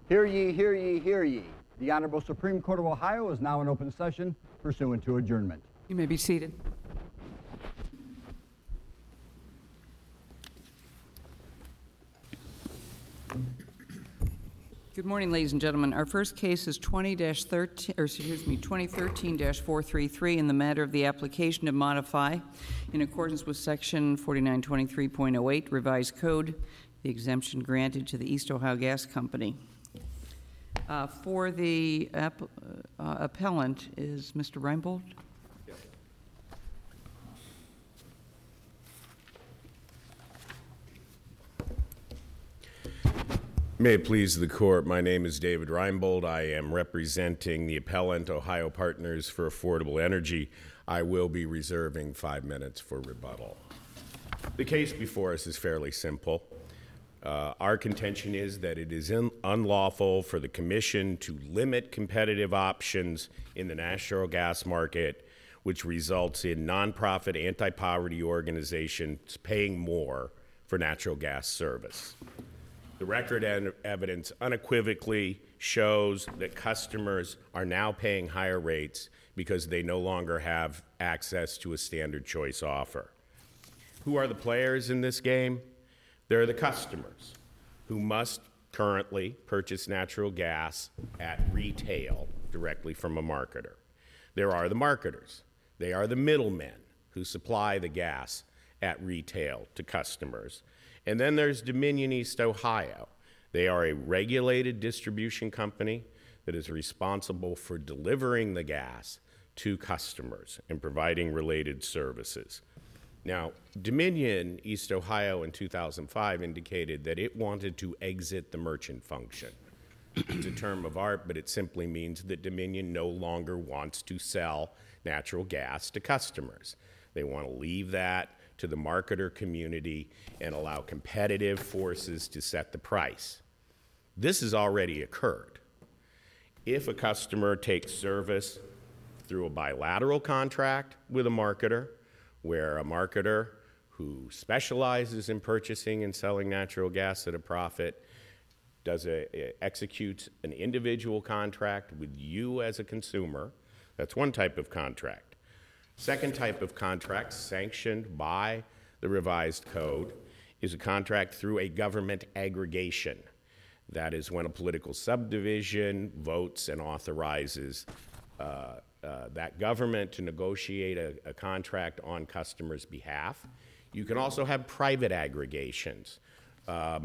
Hear ye, hear ye, hear ye. The Honorable Supreme Court of Ohio is now in open session pursuant to adjournment. You may be seated. Good morning, ladies and gentlemen. Our first case is 2013-433 in the matter of the application to modify, in accordance with Section 4923.08 Revised Code, the exemption granted to the East Ohio Gas Company. For the appellant is Mr. Reinbold. May it please the court, my name is David Reinbold. I am representing the appellant, Ohio Partners for Affordable Energy. I will be reserving 5 minutes for rebuttal. The case before us is fairly simple. Our contention is that it is unlawful for the Commission to limit competitive options in the natural gas market, which results in nonprofit anti-poverty organizations paying more for natural gas service. The record and evidence unequivocally shows that customers are now paying higher rates because they no longer have access to a standard choice offer. Who are the players in this game? They're the customers who must currently purchase natural gas at retail directly from a marketer. There are the marketers. They are the middlemen who supply the gas at retail to customers. And then there's Dominion East Ohio. They are a regulated distribution company that is responsible for delivering the gas to customers and providing related services. Now, Dominion East Ohio in 2005 indicated that it wanted to exit the merchant function. It's a term of art, but it simply means that Dominion no longer wants to sell natural gas to customers. They want to leave that to the marketer community and allow competitive forces to set the price. This has already occurred. If a customer takes service through a bilateral contract with a marketer, where a marketer who specializes in purchasing and selling natural gas at a profit executes an individual contract with you as a consumer, that's one type of contract. Second type of contract, sanctioned by the revised code, is a contract through a government aggregation. That is when a political subdivision votes and authorizes that government to negotiate a contract on customers' behalf. You can also have private aggregations. A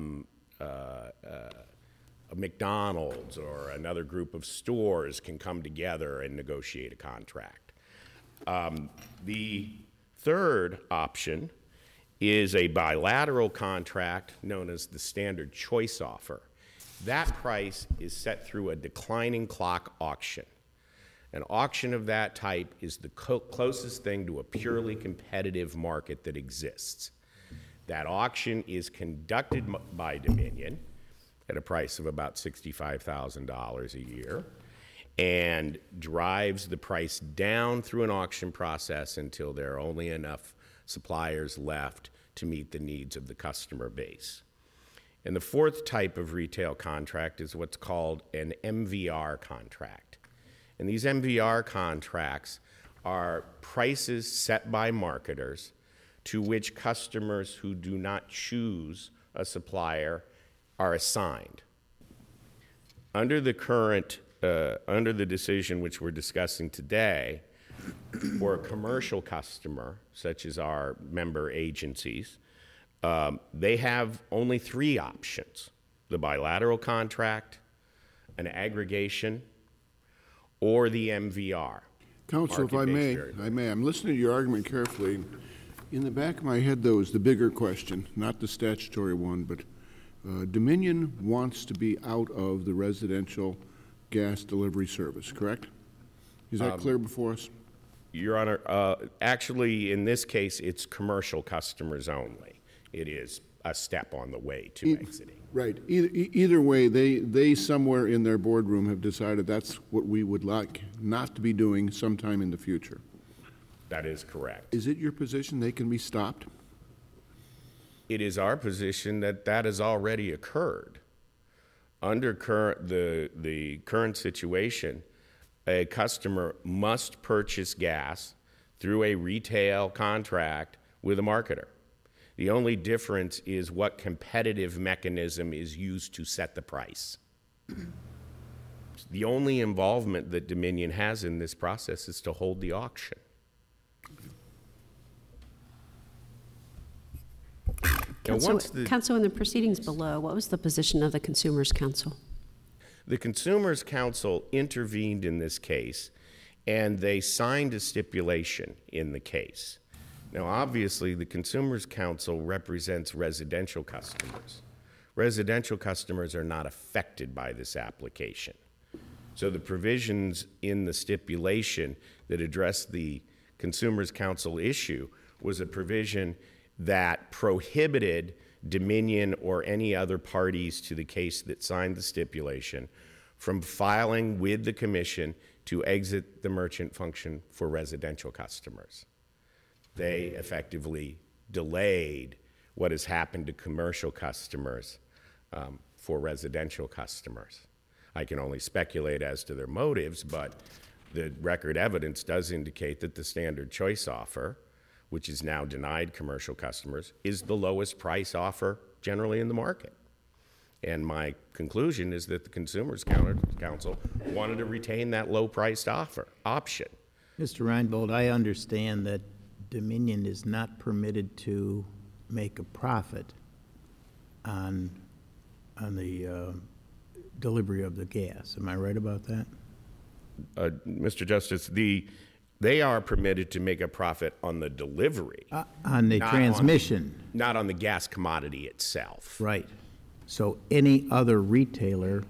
McDonald's or another group of stores can come together and negotiate a contract. The third option is a bilateral contract known as the standard choice offer. That price is set through a declining clock auction. An auction of that type is the closest thing to a purely competitive market that exists. That auction is conducted by Dominion at a price of about $65,000 a year, and drives the price down through an auction process until there are only enough suppliers left to meet the needs of the customer base. And the fourth type of retail contract is what's called an MVR contract. And these MVR contracts are prices set by marketers to which customers who do not choose a supplier are assigned. Under the decision which we're discussing today, for a commercial customer, such as our member agencies, they have only three options: the bilateral contract, an aggregation, or the MVR. Counsel, if I may, I'm listening to your argument carefully. In the back of my head, though, is the bigger question, not the statutory one, but Dominion wants to be out of the residential gas delivery service, correct? Is that clear before us? Your Honor, actually, in this case, it's commercial customers only. It is a step on the way to exiting. Right. Either way, they somewhere in their boardroom have decided that's what we would like not to be doing sometime in the future. That is correct. Is it your position they can be stopped? It is our position that that has already occurred. Under the current situation, a customer must purchase gas through a retail contract with a marketer. The only difference is what competitive mechanism is used to set the price. The only involvement that Dominion has in this process is to hold the auction. Now, Counsel, in the proceedings below, what was the position of the Consumers Council? The Consumers Council intervened in this case, and they signed a stipulation in the case. Now, obviously, the Consumers Council represents residential customers. Residential customers are not affected by this application. So the provisions in the stipulation that address the Consumers Council issue was a provision that prohibited Dominion or any other parties to the case that signed the stipulation from filing with the Commission to exit the merchant function for residential customers. They effectively delayed what has happened to commercial customers for residential customers. I can only speculate as to their motives, but the record evidence does indicate that the standard choice offer, which is now denied commercial customers, is the lowest price offer generally in the market. And my conclusion is that the Consumers Council wanted to retain that low-priced option. Mr. Reinbold, I understand that Dominion is not permitted to make a profit on the delivery of the gas. Am I right about that? Mr. Justice, they are permitted to make a profit on the delivery. On the transmission. Not on the gas commodity itself. Right. So any other retailer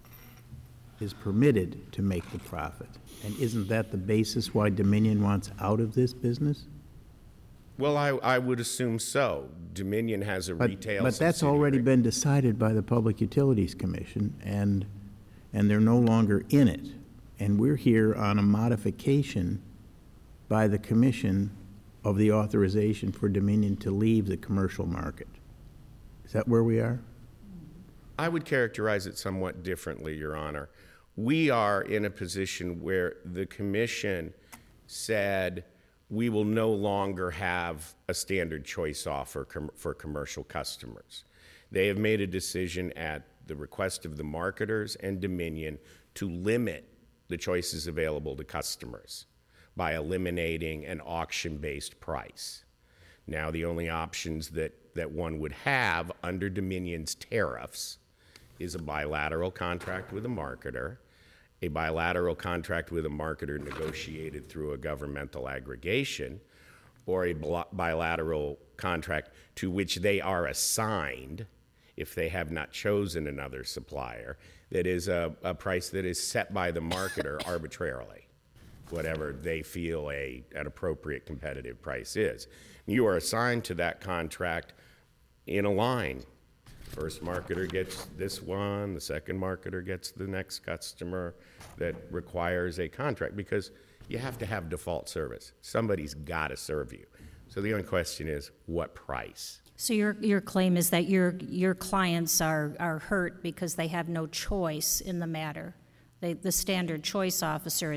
is permitted to make the profit. And isn't that the basis why Dominion wants out of this business? Well, I would assume so. Dominion has a retail But that's already been decided by the Public Utilities Commission, and they're no longer in it. And we're here on a modification by the Commission of the authorization for Dominion to leave the commercial market. Is that where we are? I would characterize it somewhat differently, Your Honor. We are in a position where the Commission said we will no longer have a standard choice offer for commercial customers. They have made a decision at the request of the marketers and Dominion to limit the choices available to customers by eliminating an auction-based price. Now, the only options that one would have under Dominion's tariffs is a bilateral contract with a marketer, a bilateral contract with a marketer negotiated through a governmental aggregation, or a bilateral contract to which they are assigned, if they have not chosen another supplier, that is a price that is set by the marketer arbitrarily, whatever they feel an appropriate competitive price is. You are assigned to that contract in a line. First marketer gets this one, the second marketer gets the next customer that requires a contract, because you have to have default service. Somebody's got to serve you. So the only question is, what price? So your claim is that your clients are hurt because they have no choice in the matter. The standard choice offer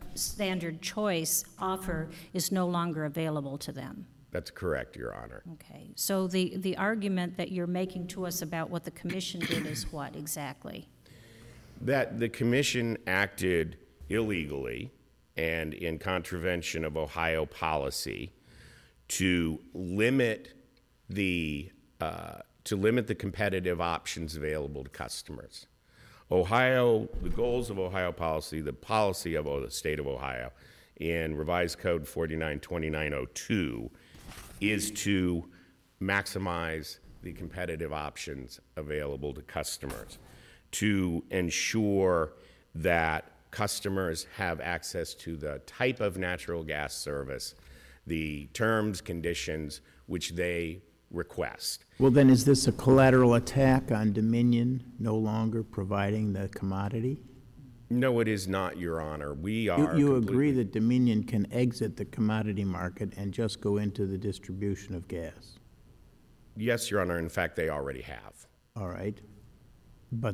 is no longer available to them. That's correct, Your Honor. Okay. So the argument that you're making to us about what the Commission did is what exactly? That the Commission acted illegally and in contravention of Ohio policy to limit the competitive options available to customers. The goals of Ohio policy, the policy of the state of Ohio in Revised Code 492902 is to maximize the competitive options available to customers, to ensure that customers have access to the type of natural gas service, the terms, conditions which they request. Well, then is this a collateral attack on Dominion no longer providing the commodity? No, it is not, Your Honor. You agree that Dominion can exit the commodity market and just go into the distribution of gas? Yes, Your Honor. In fact, they already have. All right. But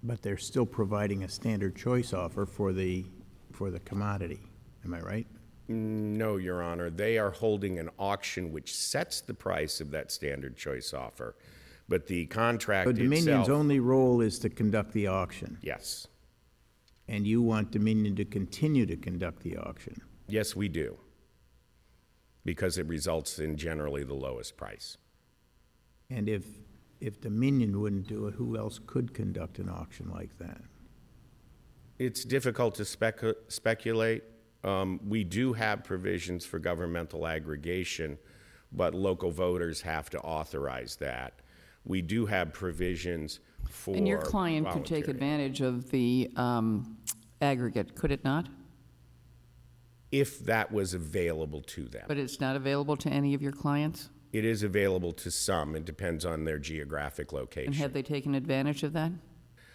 but they're still providing a standard choice offer for the commodity. Am I right? No, Your Honor. They are holding an auction which sets the price of that standard choice offer, but the contract But Dominion's itself... only role is to conduct the auction, Yes. and you want Dominion to continue to conduct the auction. Yes, we do, because it results in generally the lowest price. And if Dominion wouldn't do it, who else could conduct an auction like that? It's difficult to speculate. We do have provisions for governmental aggregation, but local voters have to authorize that. We do have provisions for And your client could take voluntary. advantage of the aggregate, could it not? If that was available to them. But it's not available to any of your clients? It is available to some. It depends on their geographic And location. have they taken advantage of that?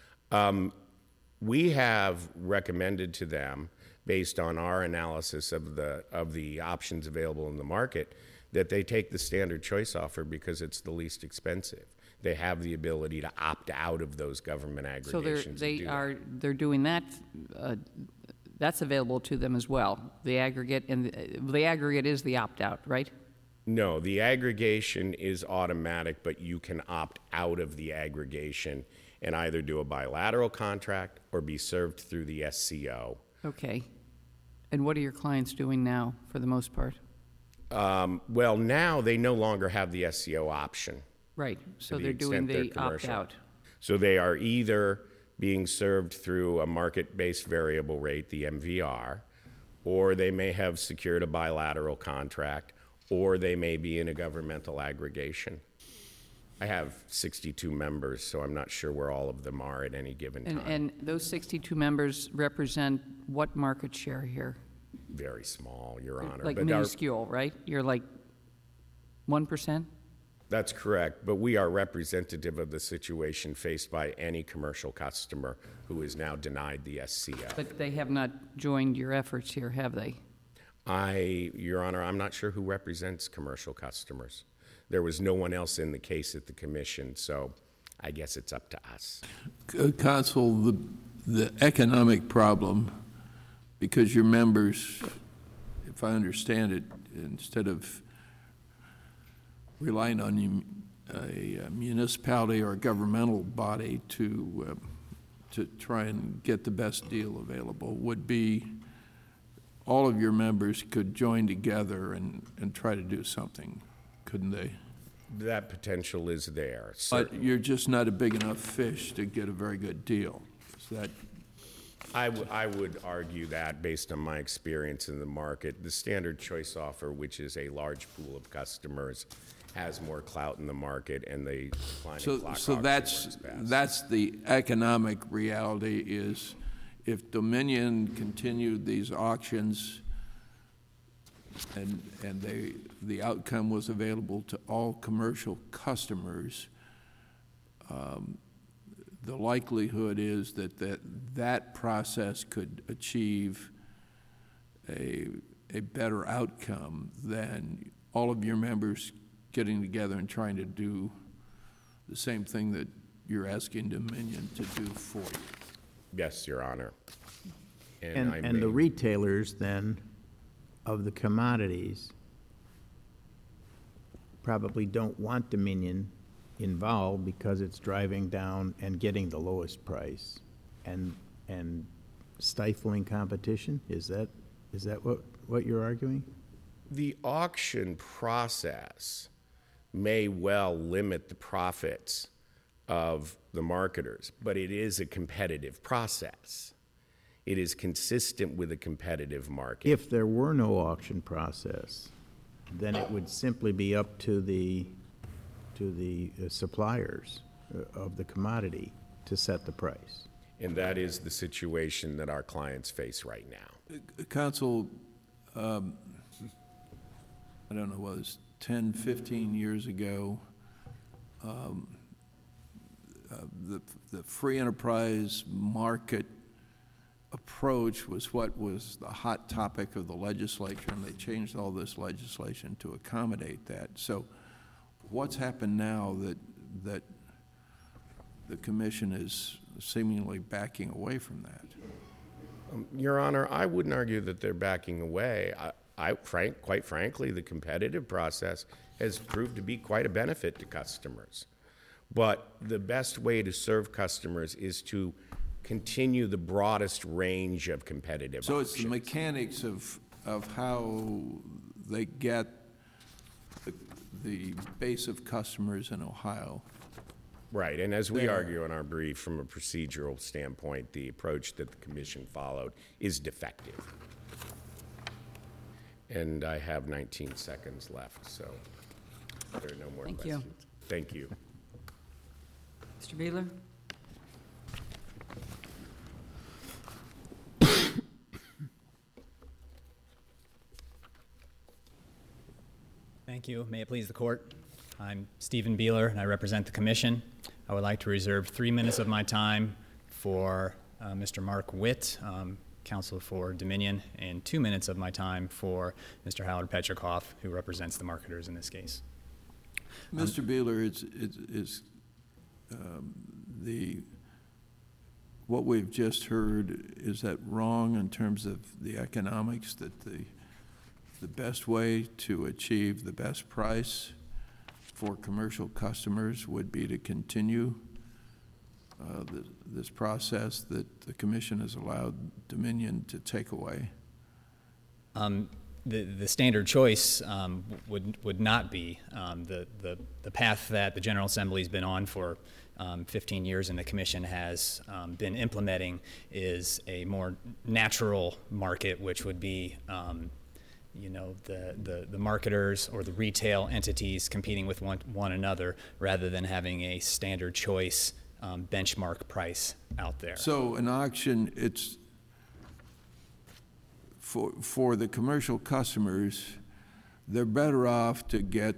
We have recommended to them, based on our analysis of the options available in the market, that they take the standard choice offer because it's the least expensive. They have the ability to opt out of those government So aggregations. they're doing that, that's available to them as well. The aggregate, and the aggregate is the opt-out, right? No, the aggregation is automatic, but you can opt out of the aggregation and either do a bilateral contract or be served through the SCO. Okay. And what are your clients doing now, for the most part? Well, now they no longer have the SCO option. Right, so the they're doing extent they're the commercial. opt-out. So they are either being served through a market-based variable rate, the MVR, or they may have secured a bilateral contract, or they may be in a governmental aggregation. I have 62 members, so I'm not sure where all of them are at any given time. And those 62 members represent what market share here? Very small, Your Honor. Like But minuscule, right? You're like 1%? that's correct, but we are representative of the situation faced by any commercial customer who is now denied the SCO. But they have not joined your efforts here, have they? Your Honor, I'm not sure who represents commercial customers. There was no one else in the case at the commission, so I guess it's up to us. Counsel, the economic problem, because your members, if I understand it, instead of relying on a municipality or a governmental body to try and get the best deal available, would be all of your members could join together and try to do something, couldn't they? That potential is there. But you're just not a big enough fish to get a very good deal. Is that? I would argue that based on my experience in the market, the standard choice offer, which is a large pool of customers, has more clout in the market, and the declining clock So auction works best. that's the economic reality is if Dominion continued these auctions and the outcome was available to all commercial customers, the likelihood is that process could achieve a better outcome than all of your members getting together and trying to do the same thing that you're asking Dominion to do for you. Yes, Your Honor. And the retailers then of the commodities probably don't want Dominion involved because it's driving down and getting the lowest price and stifling competition? Is that what you're arguing? The auction process may well limit the profits of the marketers, but it is a competitive process. It is consistent with a competitive market. If there were no auction process, then it would simply be up to the suppliers of the commodity to set the price. And that is the situation that our clients face right now. Counsel, I don't know, what it was 10, 15 years ago, the free enterprise market approach was what was the hot topic of the legislature, and they changed all this legislation to accommodate that. So what's happened now that the commission is seemingly backing away from that. Your Honor, I wouldn't argue that they're backing away. Quite frankly, the competitive process has proved to be quite a benefit to customers. But the best way to serve customers is to continue the broadest range of competitive So options. it's the mechanics of how they get the base of customers in Ohio. Right, and as we argue in our brief, from a procedural standpoint, the approach that the commission followed is defective. And I have 19 seconds left, so there are no more Thank you. questions. Thank you. Mr. Beeler? Thank you. May it please the court. I'm Stephen Beeler, and I represent the commission. I would like to reserve 3 minutes of my time for Mr. Mark Witt, counsel for Dominion, and 2 minutes of my time for Mr. Howard Petrikoff, who represents the marketers in this case. Mr. Beeler, what we've just heard, is that wrong in terms of the economics, that the best way to achieve the best price for commercial customers would be to continue this process that the commission has allowed Dominion to take away? The standard choice would not be the path that the General Assembly has been on for 15 years and the commission has been implementing is a more natural market, which would be the marketers or the retail entities competing with one another rather than having a standard choice benchmark price out there. So an auction, it's for the commercial customers, they're better off to get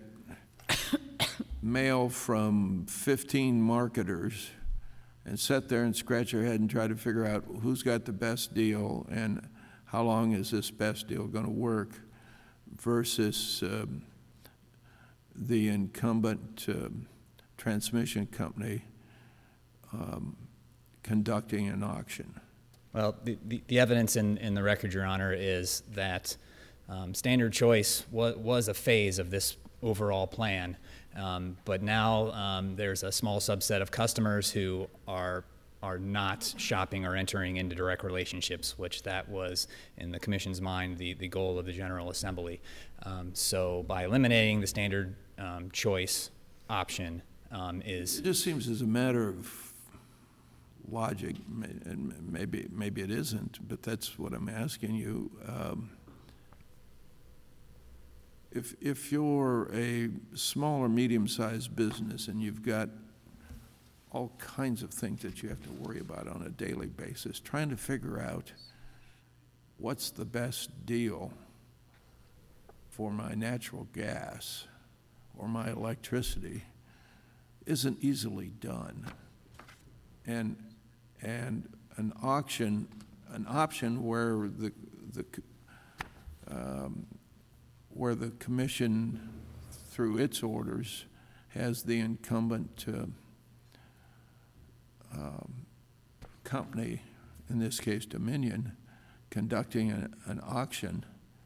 mail from 15 marketers and sit there and scratch their head and try to figure out who's got the best deal and how long is this best deal going to work, versus the incumbent transmission company conducting an auction. Well, the evidence in the record, Your Honor, is that standard choice was a phase of this overall plan, but now there's a small subset of customers who are not shopping or entering into direct relationships, which that was, in the Commission's mind, the goal of the General Assembly. So by eliminating the standard choice option It just seems as a matter of logic, and maybe it isn't, but that's what I'm asking you. If you're a small or medium-sized business and you've got all kinds of things that you have to worry about on a daily basis, trying to figure out what's the best deal for my natural gas or my electricity isn't easily done. And an option where the commission, through its orders, has the incumbent company, in this case Dominion, conducting an auction,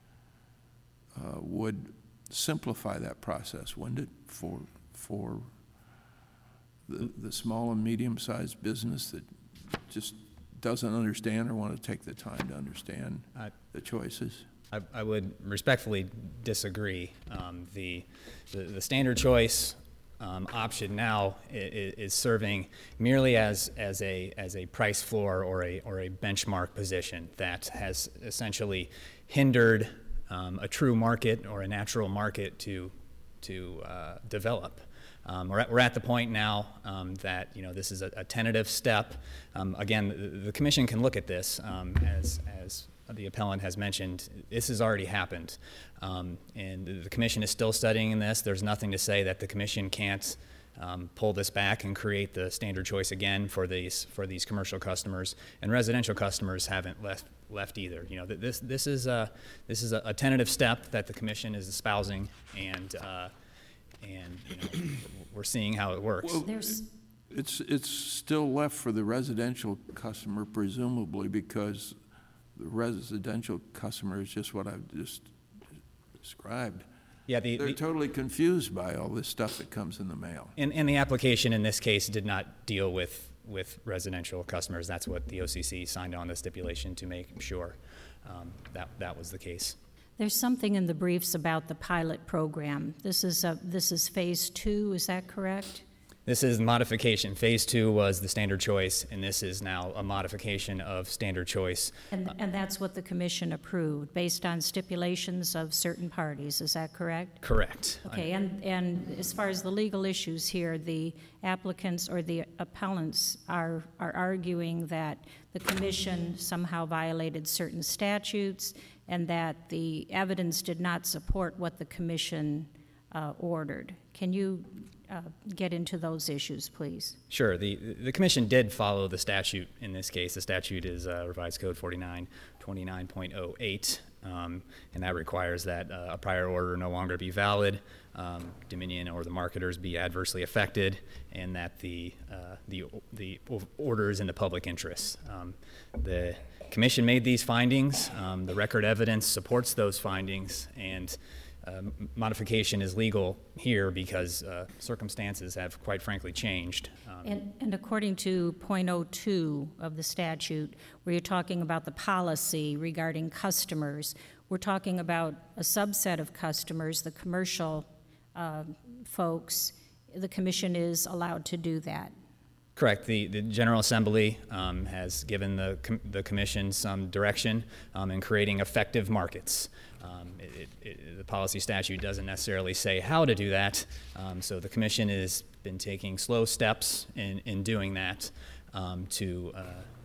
would simplify that process, wouldn't it, for the small and medium-sized business that just doesn't understand or want to take the time to understand the choices? I would respectfully disagree. The standard choice option now is serving merely as a price floor or a benchmark position that has essentially hindered a true market or a natural market to develop. We're at the point now that this is a tentative step. Again, the commission can look at this as the appellant has mentioned. This has already happened, and the commission is still studying this. There's nothing to say that the commission can't pull this back and create the standard choice again for these commercial customers, and residential customers haven't left either. This is a tentative step that the commission is espousing, and we're seeing how it works. Well, It's still left for the residential customer, presumably, because the residential customer is just what I've just described. Yeah, They're totally confused by all this stuff that comes in the mail. and the application in this case did not deal with residential customers. That's what the OCC signed on the stipulation to make sure that was the case. There's something in the briefs about the pilot program. This is phase 2, is that correct? This is modification. Phase 2 was the standard choice, and this is now a modification of standard choice. And that's what the commission approved, based on stipulations of certain parties, is that correct? Correct. Okay, and as far as the legal issues here, the applicants or the appellants are arguing that the commission somehow violated certain statutes and that the evidence did not support what the commission ordered. Can you get into those issues, please? Sure. The commission did follow the statute in this case. The statute is Revised Code 4929.08, and that requires that a prior order no longer be valid, Dominion or the marketers be adversely affected, and that the order is in the public interest. The commission made these findings. The record evidence supports those findings, and modification is legal here because circumstances have, quite frankly, changed. And according to .02 of the statute, where you're talking about the policy regarding customers, we're talking about a subset of customers, the commercial folks. The commission is allowed to do that. Correct. The General Assembly has given the commission some direction in creating effective markets. The policy statute doesn't necessarily say how to do that, so the commission has been taking slow steps in doing that to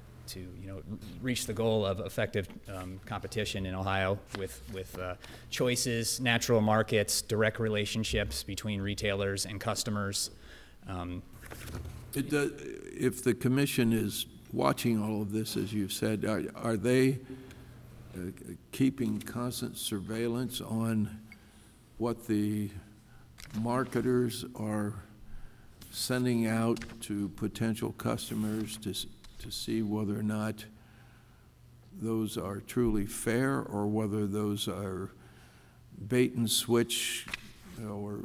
reach the goal of effective competition in Ohio with choices, natural markets, direct relationships between retailers and customers. If the commission is watching all of this, as you've said, are they keeping constant surveillance on what the marketers are sending out to potential customers to see whether or not those are truly fair or whether those are bait and switch or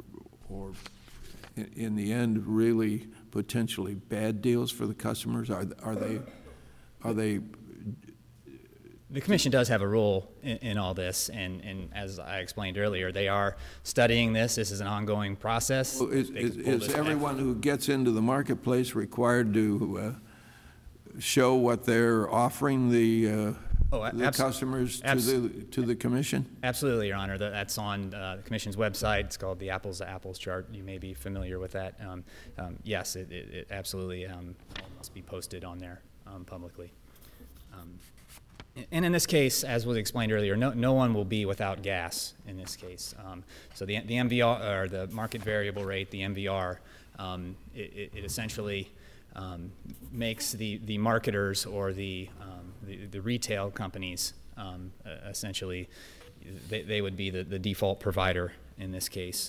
in the end really potentially bad deals for the customers? Are they The commission does have a role in all this, and as I explained earlier, they are studying this. This is an ongoing process. Well, is everyone who gets into the marketplace required to show what they're offering the customers to the commission? Absolutely, Your Honor. That's on the commission's website. It's called the Apples to Apples chart. You may be familiar with that. Yes, it absolutely must be posted on there publicly. And in this case, as was explained earlier, no one will be without gas in this case. So the MVR, or the market variable rate, the MVR, it essentially makes the marketers or the retail companies essentially, they would be the default provider in this case.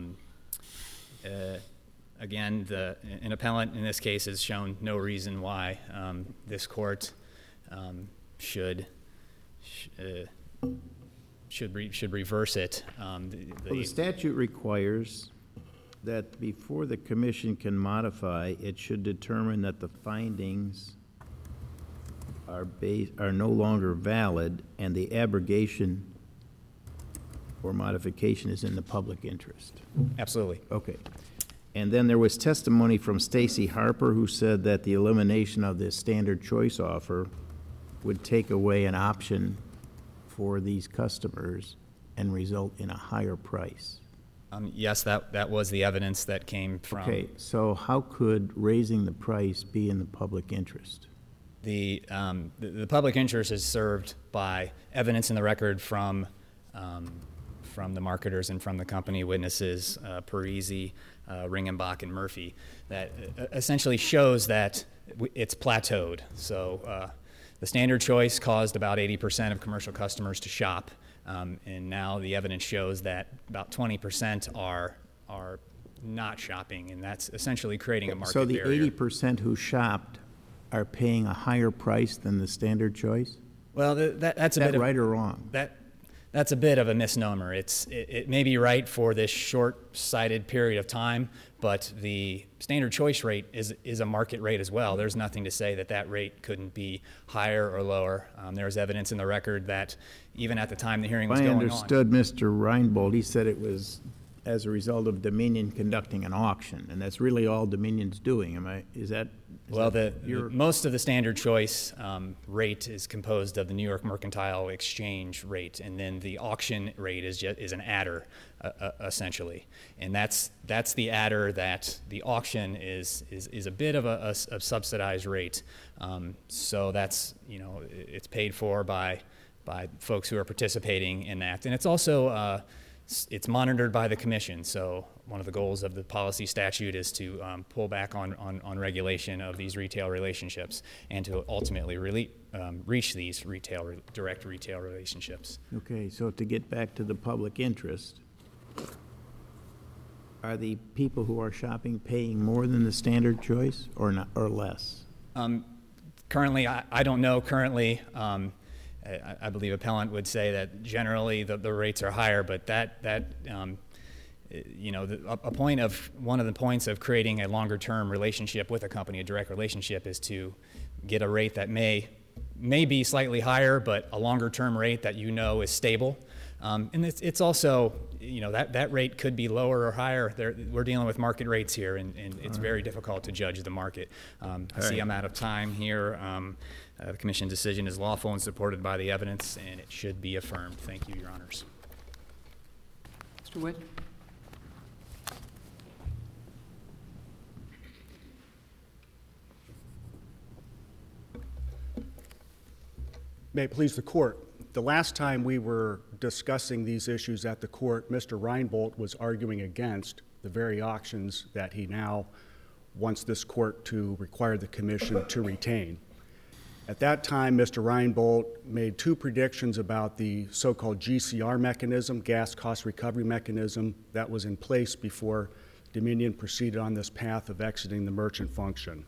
Again, an appellant in this case has shown no reason why this court should reverse it. The statute requires that before the commission can modify, it should determine that the findings are no longer valid and the abrogation or modification is in the public interest. Absolutely. Okay. And then there was testimony from Stacy Harper, who said that the elimination of the standard choice offer would take away an option for these customers and result in a higher price. Yes, that was the evidence that came from. Okay, so how could raising the price be in the public interest? The public interest is served by evidence in the record from the marketers and from the company witnesses, Parisi, Ringenbach, and Murphy, that essentially shows that it's plateaued. So the standard choice caused about 80% of commercial customers to shop, and now the evidence shows that about 20% are not shopping, and that's essentially creating a market So the barrier. 80% who shopped are paying a higher price than the standard choice? Well, that's Is a bit that of, right or wrong? That's a bit of a misnomer. It may be right for this short-sighted period of time, but the standard choice rate is a market rate as well. There's nothing to say that that rate couldn't be higher or lower. There's evidence in the record that even at the time the hearing was I going on. understood Mr. Reinbold, he said it was as a result of Dominion conducting an auction, and that's really all Dominion's doing. Well, most of the standard choice rate is composed of the New York Mercantile Exchange rate, and then the auction rate is an adder, essentially, and that's the adder that the auction is a bit of a subsidized rate. So that's, it's paid for by folks who are participating in that, and it's also it's monitored by the commission. So one of the goals of the policy statute is to pull back on regulation of these retail relationships and to ultimately reach these direct retail relationships. Okay, so to get back to the public interest, are the people who are shopping paying more than the standard choice or not, or less? Currently, I don't know. Currently, I believe appellant would say that generally the rates are higher, but one of the points of creating a longer-term relationship with a company, a direct relationship, is to get a rate that may be slightly higher, but a longer-term rate that is stable. And it's also, that rate could be lower or higher. We're dealing with market rates here, and it's very difficult to judge the market. I see I'm out of time here. The commission decision is lawful and supported by the evidence, and it should be affirmed. Thank you, Your Honors. Mr. Witt? May it please the court. The last time we were discussing these issues at the court, Mr. Reinbold was arguing against the very auctions that he now wants this court to require the commission to retain. At that time, Mr. Reinbold made two predictions about the so-called GCR mechanism, gas cost recovery mechanism, that was in place before Dominion proceeded on this path of exiting the merchant function.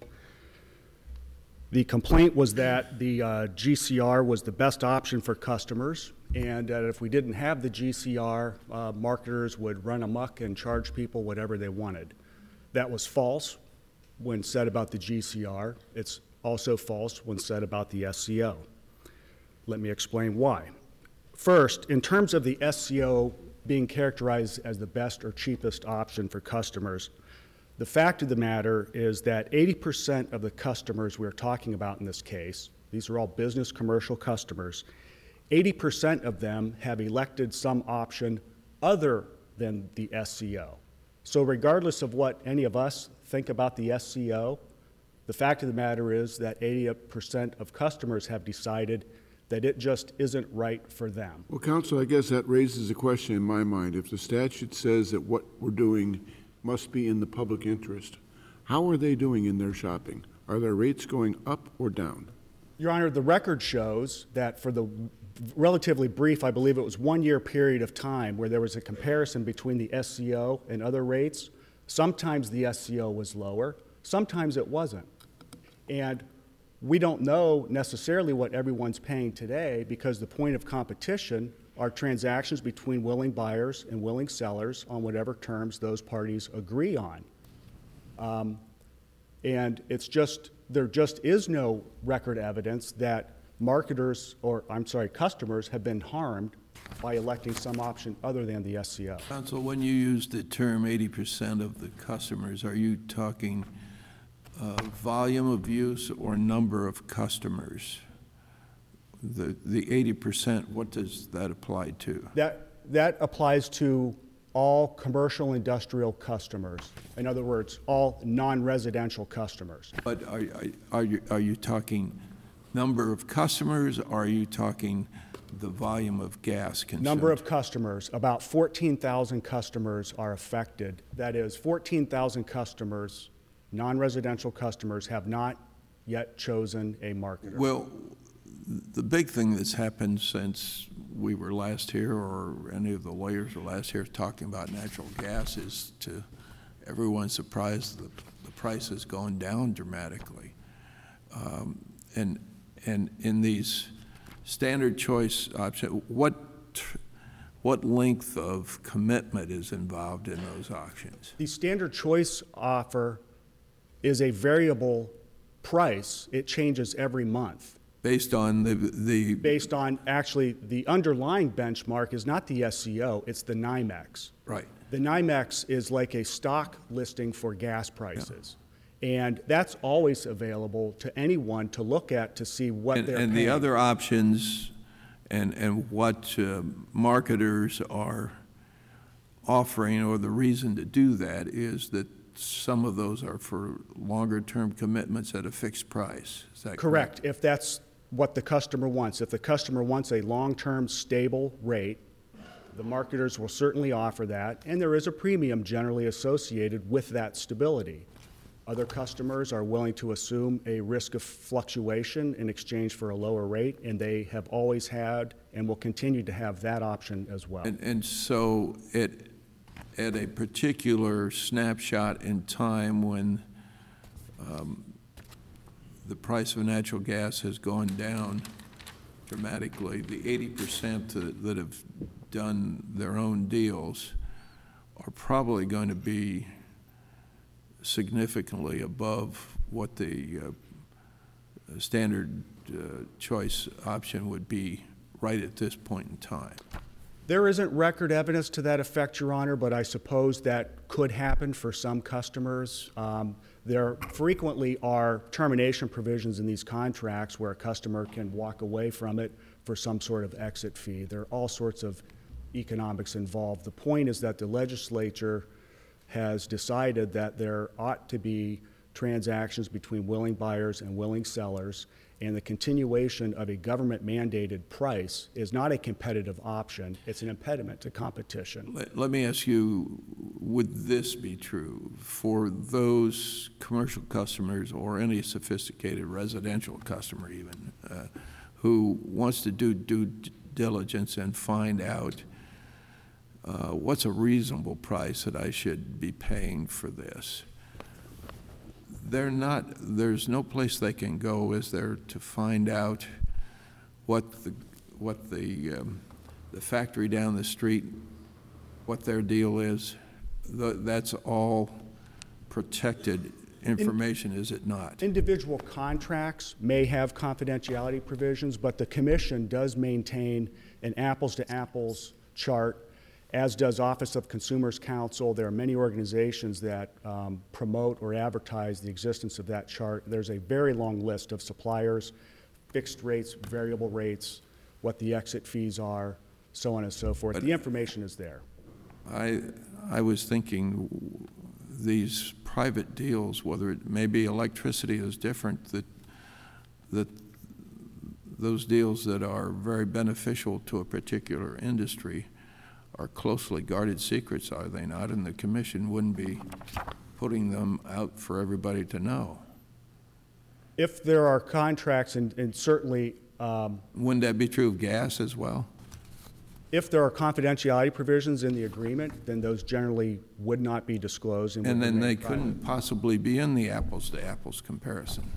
The complaint was that the GCR was the best option for customers, and that if we didn't have the GCR, marketers would run amok and charge people whatever they wanted. That was false when said about the GCR. It's also false when said about the SCO. Let me explain why. First, in terms of the SCO being characterized as the best or cheapest option for customers, the fact of the matter is that 80% of the customers we're talking about in this case, these are all business commercial customers, 80% of them have elected some option other than the SCO. So regardless of what any of us think about the SCO, the fact of the matter is that 80% of customers have decided that it just isn't right for them. Well, counsel, I guess that raises a question in my mind. If the statute says that what we're doing must be in the public interest, how are they doing in their shopping? Are their rates going up or down? Your Honor, the record shows that for the relatively brief, I believe it was 1 year period of time where there was a comparison between the SCO and other rates, sometimes the SCO was lower, sometimes it wasn't. And we don't know necessarily what everyone's paying today because the point of competition are transactions between willing buyers and willing sellers on whatever terms those parties agree on. And there just is no record evidence that customers have been harmed by electing some option other than the SCO. Counsel, when you use the term 80% of the customers, are you talking volume of use or number of customers? The 80%, what does that apply to? That applies to all commercial industrial customers. In other words, all non-residential customers. But are you talking number of customers, or are you talking the volume of gas consumed? Number of customers, about 14,000 customers are affected. That is, 14,000 customers, non-residential customers, have not yet chosen a marketer. Well, the big thing that's happened since we were last here, or any of the lawyers were last here talking about natural gas, is to everyone's surprised that the price has gone down dramatically. And in these standard choice options, what length of commitment is involved in those auctions? The standard choice offer is a variable price. It changes every month. Based on Based on, actually, the underlying benchmark is not the SCO, it's the NYMEX. Right. The NYMEX is like a stock listing for gas prices. And that's always available to anyone to look at to see what they're paying. And the other options and what marketers are offering, or the reason to do that, is that some of those are for longer-term commitments at a fixed price. Is that correct? If that's what the customer wants. If the customer wants a long-term stable rate, the marketers will certainly offer that, and there is a premium generally associated with that stability. Other customers are willing to assume a risk of fluctuation in exchange for a lower rate, and they have always had and will continue to have that option as well. And so at a particular snapshot in time when the price of natural gas has gone down dramatically, the 80% that have done their own deals are probably going to be significantly above what the standard choice option would be right at this point in time. There isn't record evidence to that effect, Your Honor, but I suppose that could happen for some customers. There frequently are termination provisions in these contracts where a customer can walk away from it for some sort of exit fee. There are all sorts of economics involved. The point is that the legislature has decided that there ought to be transactions between willing buyers and willing sellers, and the continuation of a government-mandated price is not a competitive option. It's an impediment to competition. Let me ask you, would this be true for those commercial customers or any sophisticated residential customer even who wants to do due diligence and find out what's a reasonable price that I should be paying for this? There's no place they can go, is there, to find out what the factory down the street, what their deal is? That's all protected information, is it not? Individual contracts may have confidentiality provisions, but the Commission does maintain an apples-to-apples chart, as does Office of Consumers Counsel. There are many organizations that promote or advertise the existence of that chart. There's a very long list of suppliers, fixed rates, variable rates, what the exit fees are, so on and so forth. The information is there. I was thinking these private deals, whether it may be electricity is different, that those deals that are very beneficial to a particular industry are closely guarded secrets, are they not? And the Commission wouldn't be putting them out for everybody to know. If there are contracts, and certainly... wouldn't that be true of gas as well? If there are confidentiality provisions in the agreement, then those generally would not be disclosed. And then they couldn't possibly be in the apples-to-apples comparison.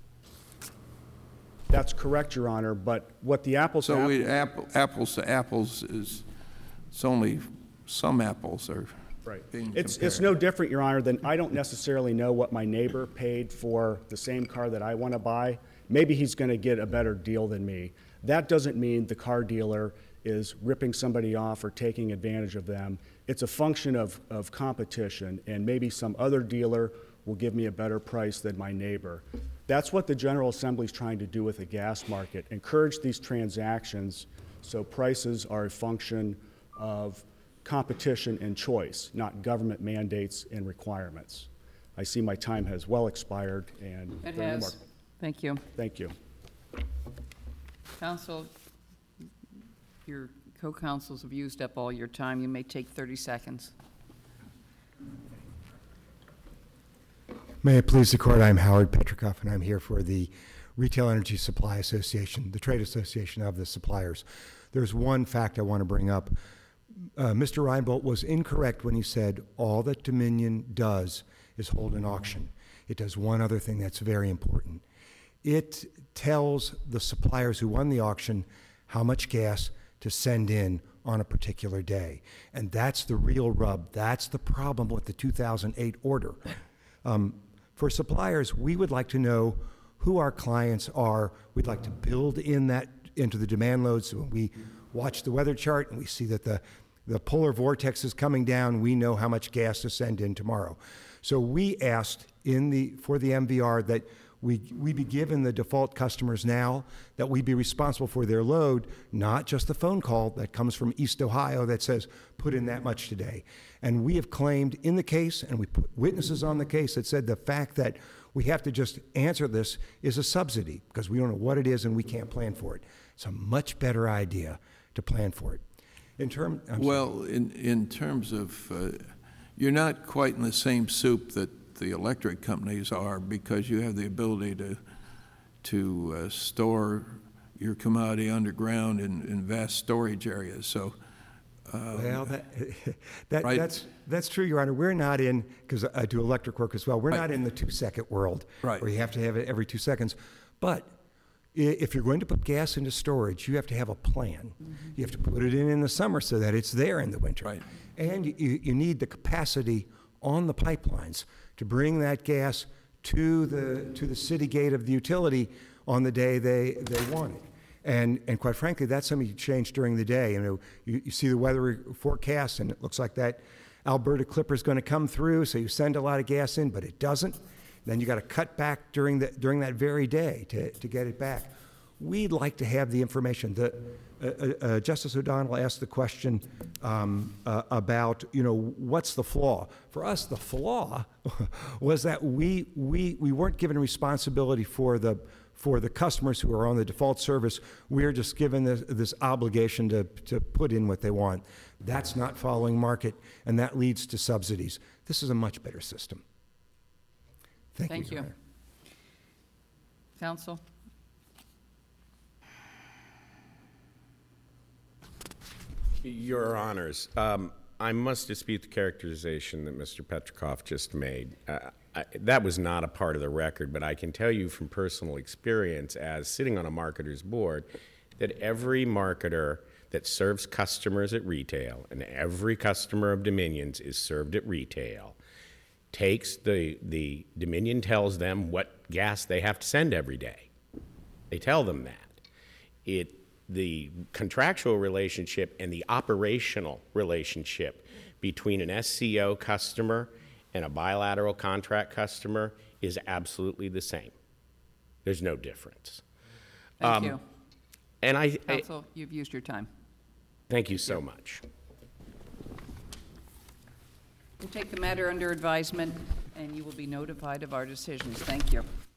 That's correct, Your Honor, but what the apples-to-apples... apples-to-apples is... it's only some apples are being compared. It's no different, Your Honor, than I don't necessarily know what my neighbor paid for the same car that I want to buy. Maybe he's going to get a better deal than me. That doesn't mean the car dealer is ripping somebody off or taking advantage of them. It's a function of competition, and maybe some other dealer will give me a better price than my neighbor. That's what the General Assembly is trying to do with the gas market, encourage these transactions so prices are a function of competition and choice, not government mandates and requirements. I see my time has well expired, and it has. Thank you. Thank you. Counsel, your co-counsels have used up all your time. You may take 30 seconds. May it please the Court, I'm Howard Petrikoff, and I'm here for the Retail Energy Supply Association, the trade association of the suppliers. There's one fact I want to bring up. Mr. Reinbold was incorrect when he said all that Dominion does is hold an auction. It does one other thing that's very important. It tells the suppliers who won the auction how much gas to send in on a particular day. And that's the real rub. That's the problem with the 2008 order. For suppliers, we would like to know who our clients are. We'd like to build in that into the demand load, so when we watch the weather chart and we see that the polar vortex is coming down, we know how much gas to send in tomorrow. So we asked for the MVR that we be given the default customers now, that we be responsible for their load, not just the phone call that comes from East Ohio that says, put in that much today. And we have claimed in the case, and we put witnesses on the case that said the fact that we have to just answer this is a subsidy because we don't know what it is and we can't plan for it. It's a much better idea to plan for it. In terms of, you're not quite in the same soup that the electric companies are, because you have the ability to store your commodity underground in vast storage areas. So, well, right? That's true, Your Honor. We're not in, because I do electric work as well, we're not in the 2-second world, right, where you have to have it every 2 seconds. But if you're going to put gas into storage, you have to have a plan. Mm-hmm. You have to put it in the summer so that it's there in the winter. Right. And you need the capacity on the pipelines to bring that gas to the city gate of the utility on the day they want it. And quite frankly, that's something you change during the day. You see the weather forecast, and it looks like that Alberta Clipper is going to come through, so you send a lot of gas in, but it doesn't. Then you got to cut back during that very day to get it back. We'd like to have the information. Justice O'Donnell asked the question about, what's the flaw? For us, the flaw was that we weren't given responsibility for the customers who are on the default service. We're just given this obligation to put in what they want. That's not following market, and that leads to subsidies. This is a much better system. Thank you. Counsel? Your Honors, I must dispute the characterization that Mr. Petrikoff just made. That was not a part of the record, but I can tell you from personal experience as sitting on a marketer's board that every marketer that serves customers at retail, and every customer of Dominion's is served at retail, takes the Dominion tells them what gas they have to send every day. They tell them that. The contractual relationship and the operational relationship between an SCO customer and a bilateral contract customer is absolutely the same. There's no difference. Thank you. And Counsel, you've used your time. Thank you so much. We'll take the matter under advisement, and you will be notified of our decisions. Thank you.